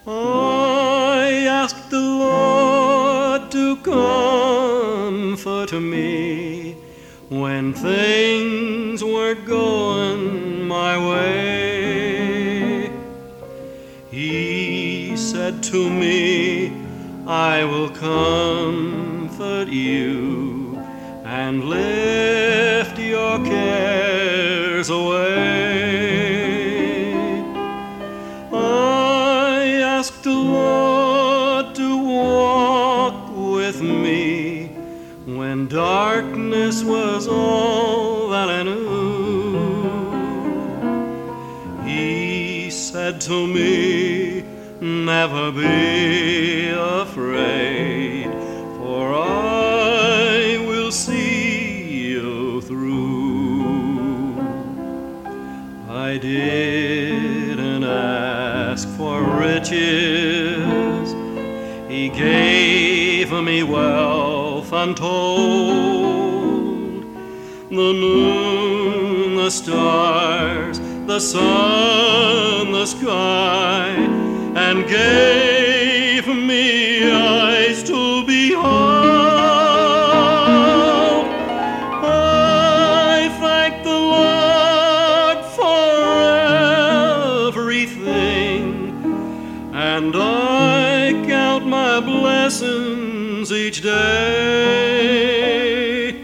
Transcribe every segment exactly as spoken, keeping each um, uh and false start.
I asked the Lord to comfort me when things weren't going my way. He said to me, I will comfort you and lift your cares away. I asked the Lord to walk with me when darkness was all that I knew. He said to me, never be afraid, for I will see you through. I didn't ask for riches, He gave me wealth untold. The moon, the stars, the sun, the sky, and gave me eyes to behold. I thank the Lord for everything, and I count my blessings each day.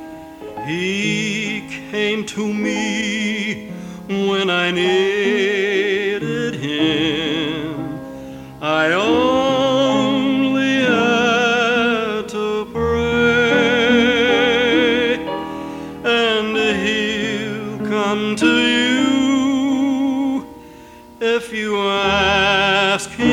He came to me when I needed Him. I only had to pray, and He'll come to you if you ask Him.